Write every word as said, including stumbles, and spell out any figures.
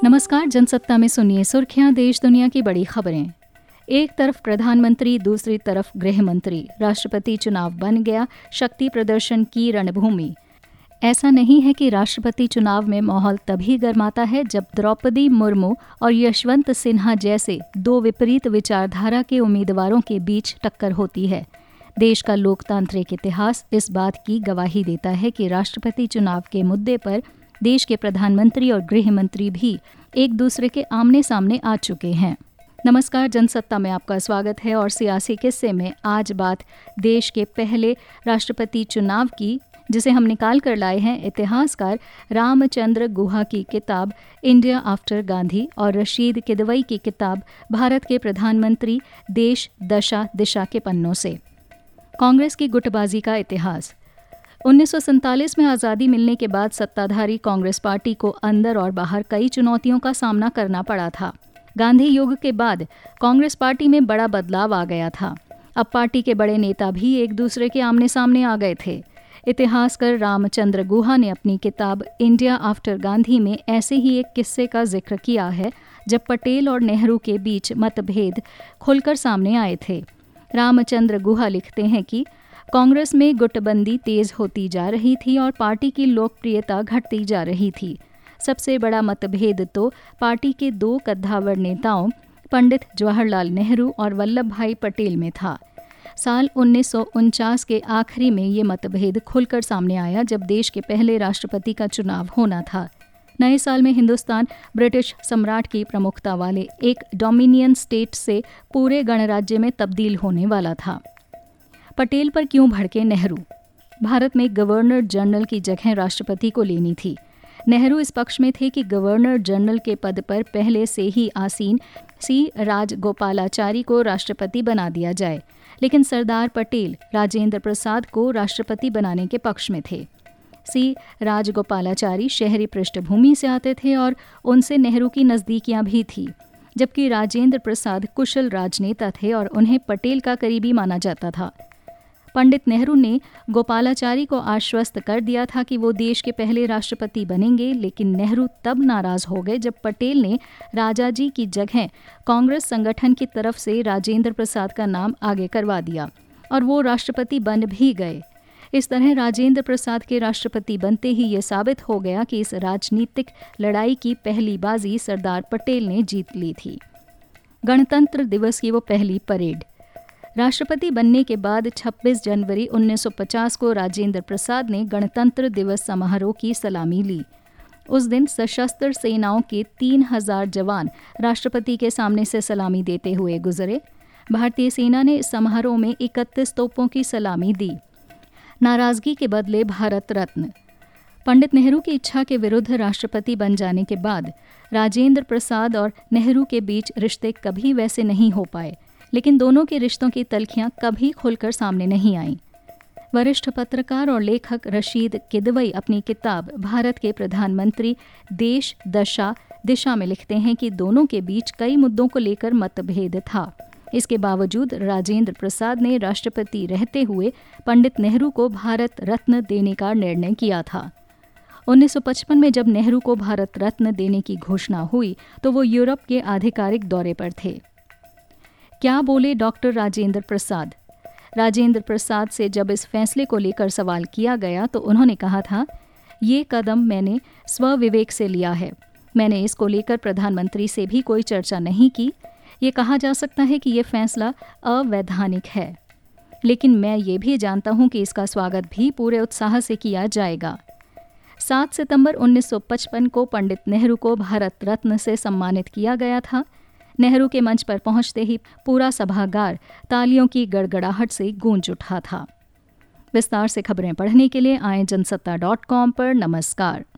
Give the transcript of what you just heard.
नमस्कार, जनसत्ता में सुनिए सुर्खियां देश दुनिया की बड़ी खबरें। एक तरफ प्रधानमंत्री, दूसरी तरफ गृह मंत्री। राष्ट्रपति चुनाव बन गया शक्ति प्रदर्शन की रणभूमि। ऐसा नहीं है कि राष्ट्रपति चुनाव में माहौल तभी गर्माता है जब द्रौपदी मुर्मू और यशवंत सिन्हा जैसे दो विपरीत विचारधारा के उम्मीदवारों के बीच टक्कर होती है। देश का लोकतांत्रिक इतिहास इस बात की गवाही देता है कि राष्ट्रपति चुनाव के मुद्दे पर देश के प्रधानमंत्री और गृह मंत्री भी एक दूसरे के आमने सामने आ चुके हैं। नमस्कार, जनसत्ता में आपका स्वागत है और सियासी किस्से में आज बात देश के पहले राष्ट्रपति चुनाव की, जिसे हम निकाल कर लाए हैं इतिहासकार रामचंद्र गुहा की किताब इंडिया आफ्टर गांधी और रशीद किदवई की किताब भारत के प्रधानमंत्री देश दशा दिशा के पन्नों से। कांग्रेस की गुटबाजी का इतिहास। उन्नीस सौ सैंतालीस में आज़ादी मिलने के बाद सत्ताधारी कांग्रेस पार्टी को अंदर और बाहर कई चुनौतियों का सामना करना पड़ा था। गांधी युग के बाद कांग्रेस पार्टी में बड़ा बदलाव आ गया था। अब पार्टी के बड़े नेता भी एक दूसरे के आमने सामने आ गए थे। इतिहासकार रामचंद्र गुहा ने अपनी किताब इंडिया आफ्टर गांधी में ऐसे ही एक किस्से का जिक्र किया है जब पटेल और नेहरू के बीच मतभेद खुलकर सामने आए थे। रामचंद्र गुहा लिखते हैं कि कांग्रेस में गुटबंदी तेज होती जा रही थी और पार्टी की लोकप्रियता घटती जा रही थी। सबसे बड़ा मतभेद तो पार्टी के दो कद्दावर नेताओं पंडित जवाहरलाल नेहरू और वल्लभ भाई पटेल में था। साल उन्नीस सौ उनचास के आखिरी में ये मतभेद खुलकर सामने आया जब देश के पहले राष्ट्रपति का चुनाव होना था। नए साल में हिंदुस्तान ब्रिटिश सम्राट की प्रमुखता वाले एक डोमिनियन स्टेट से पूरे गणराज्य में तब्दील होने वाला था। पटेल पर क्यों भड़के नेहरू? भारत में गवर्नर जनरल की जगह राष्ट्रपति को लेनी थी। नेहरू इस पक्ष में थे कि गवर्नर जनरल के पद पर पहले से ही आसीन सी राजगोपालाचारी को राष्ट्रपति बना दिया जाए, लेकिन सरदार पटेल राजेंद्र प्रसाद को राष्ट्रपति बनाने के पक्ष में थे। सी राजगोपालाचारी शहरी पृष्ठभूमि से आते थे और उनसे नेहरू की नज़दीकियां भी थी, जबकि राजेंद्र प्रसाद कुशल राजनेता थे और उन्हें पटेल का करीबी माना जाता था। पंडित नेहरू ने गोपालाचारी को आश्वस्त कर दिया था कि वो देश के पहले राष्ट्रपति बनेंगे, लेकिन नेहरू तब नाराज हो गए जब पटेल ने राजाजी की जगह कांग्रेस संगठन की तरफ से राजेंद्र प्रसाद का नाम आगे करवा दिया और वो राष्ट्रपति बन भी गए। इस तरह राजेंद्र प्रसाद के राष्ट्रपति बनते ही ये साबित हो गया कि इस राजनीतिक लड़ाई की पहली बाजी सरदार पटेल ने जीत ली थी। गणतंत्र दिवस की वो पहली परेड। राष्ट्रपति बनने के बाद छब्बीस जनवरी उन्नीस सौ पचास को राजेंद्र प्रसाद ने गणतंत्र दिवस समारोह की सलामी ली। उस दिन सशस्त्र सेनाओं के तीन हजार जवान राष्ट्रपति के सामने से सलामी देते हुए गुजरे। भारतीय सेना ने इस समारोह में इकतीस तोपों की सलामी दी। नाराजगी के बदले भारत रत्न। पंडित नेहरू की इच्छा के विरुद्ध राष्ट्रपति बन जाने के बाद राजेंद्र प्रसाद और नेहरू के बीच रिश्ते कभी वैसे नहीं हो पाए, लेकिन दोनों के रिश्तों की तल्खियां कभी खुलकर सामने नहीं आईं। वरिष्ठ पत्रकार और लेखक रशीद किदवई अपनी किताब भारत के प्रधानमंत्री देश दशा दिशा में लिखते हैं कि दोनों के बीच कई मुद्दों को लेकर मतभेद था। इसके बावजूद राजेंद्र प्रसाद ने राष्ट्रपति रहते हुए पंडित नेहरू को भारत रत्न देने का निर्णय किया था। उन्नीस सौ पचपन में जब नेहरू को भारत रत्न देने की घोषणा हुई तो वो यूरोप के आधिकारिक दौरे पर थे। क्या बोले डॉक्टर राजेंद्र प्रसाद? राजेंद्र प्रसाद से जब इस फैसले को लेकर सवाल किया गया तो उन्होंने कहा था, ये कदम मैंने स्वविवेक से लिया है। मैंने इसको लेकर प्रधानमंत्री से भी कोई चर्चा नहीं की। ये कहा जा सकता है कि ये फैसला अवैधानिक है, लेकिन मैं ये भी जानता हूँ कि इसका स्वागत भी पूरे उत्साह से किया जाएगा। सात सितंबर उन्नीस सौ पचपन को पंडित नेहरू को भारत रत्न से सम्मानित किया गया था। नेहरू के मंच पर पहुंचते ही पूरा सभागार तालियों की गड़गड़ाहट से गूंज उठा था। विस्तार से खबरें पढ़ने के लिए आएं जनसत्ता डॉट कॉम पर। नमस्कार।